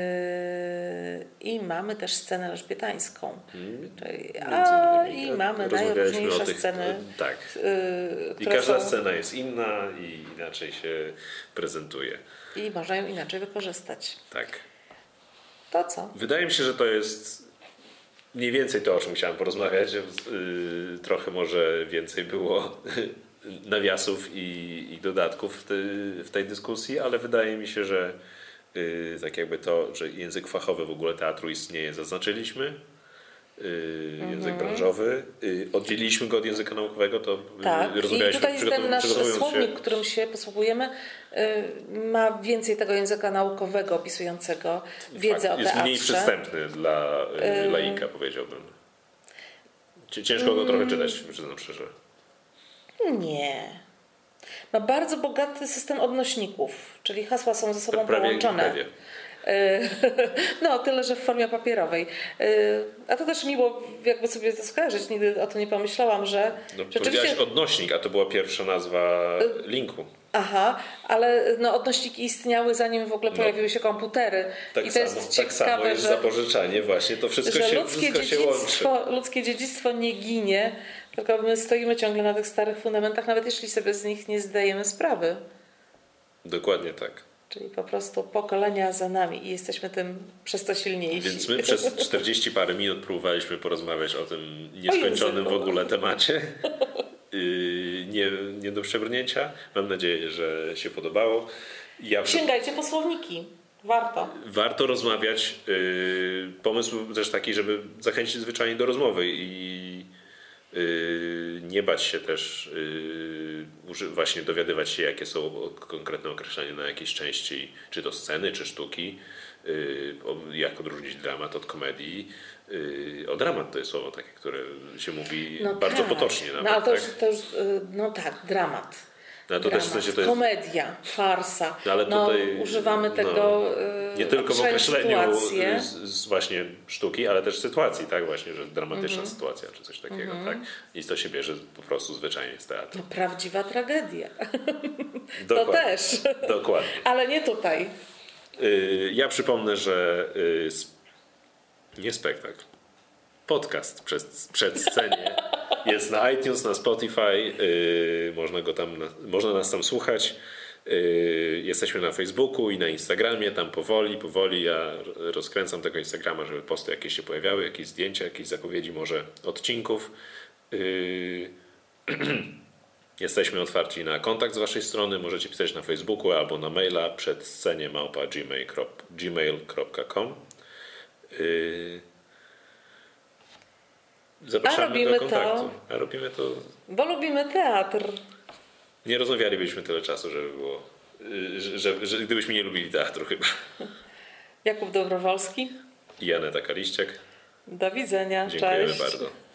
i mamy też scenę elżbietańską. Hmm. Czyli, a, I mamy najróżniejsze tych, sceny. Tak. Yy, I każda są, scena jest inna i inaczej się prezentuje. I można ją inaczej wykorzystać. Tak. To co? Wydaje mi się, że to jest mniej więcej to, o czym chciałem porozmawiać. Yy, trochę może więcej było nawiasów i, i dodatków w, ty, w tej dyskusji, ale wydaje mi się, że yy, tak jakby to, że język fachowy w ogóle teatru istnieje, zaznaczyliśmy. Yy, mm-hmm. Język branżowy. Yy, oddzieliliśmy go od języka naukowego, to tak. rozmawialiśmy. I tutaj jest ten nasz słownik, się... którym się posługujemy, yy, ma więcej tego języka naukowego opisującego wiedzę Fakt. o teatrze. Jest mniej przystępny dla yy, laika, powiedziałbym. Ciężko go yy. trochę czytać, przyznam szczerze. Nie. Ma bardzo bogaty system odnośników, czyli hasła są ze sobą tak prawie połączone. Wikipedia. No, tyle, że w formie papierowej. A to też miło jakby sobie to skojarzyć, nigdy o tym nie pomyślałam, że no, rzeczywiście... odnośnik, a to była pierwsza nazwa linku. Aha, ale no, odnośniki istniały zanim w ogóle no. pojawiły się komputery. Tak I to samo, jest tak ciekawe, samo jest że, zapożyczanie właśnie, to wszystko że się, ludzkie wszystko się łączy. Ludzkie dziedzictwo nie ginie, tylko my stoimy ciągle na tych starych fundamentach, nawet jeśli sobie z nich nie zdajemy sprawy. Dokładnie tak. Czyli po prostu pokolenia za nami i jesteśmy tym przez to silniejsi. Więc my przez czterdzieści parę minut próbowaliśmy porozmawiać o tym nieskończonym w ogóle temacie. Nie, nie do przebrnięcia. Mam nadzieję, że się podobało. Ja Sięgajcie po słowniki. Warto. Warto rozmawiać. Pomysł też taki, żeby zachęcić zwyczajnie do rozmowy i nie bać się też właśnie dowiadywać się, jakie są konkretne określenia na jakieś części, czy to sceny, czy sztuki, jak odróżnić dramat od komedii. O, dramat to jest słowo takie, które się mówi no bardzo tak. potocznie nawet. No, ale to tak? Już, to już, no tak, dramat. No, to dramat. Też w sensie to jest... Komedia, farsa. No, ale tutaj, no, używamy tego no, nie tylko w określeniu z, z właśnie sztuki, ale też sytuacji, tak właśnie, że dramatyczna mm-hmm. sytuacja, czy coś takiego, mm-hmm. tak? I to się bierze po prostu zwyczajnie z teatru. No, prawdziwa tragedia. Dokładnie. To też. Dokładnie. Ale nie tutaj. Yy, ja przypomnę, że yy, nie spektakl. Podcast przed, przedscenie jest na iTunes, na Spotify. Yy, można go tam, można nas tam słuchać. Yy, jesteśmy na Facebooku i na Instagramie. Tam powoli, powoli ja rozkręcam tego Instagrama, żeby posty jakieś się pojawiały, jakieś zdjęcia, jakieś zapowiedzi może odcinków. Yy, Jesteśmy otwarci na kontakt z waszej strony. Możecie pisać na Facebooku albo na maila przedscenie małpa gmail kropka com. Yy, Zapraszamy do kontaktu. To, A robimy to. Bo lubimy teatr. Nie rozmawialibyśmy tyle czasu, żeby było. Że, że, że gdybyśmy nie lubili teatru chyba. Jakub Dobrowolski i Aneta Kaliściak. Do widzenia. Dziękujemy Cześć. bardzo.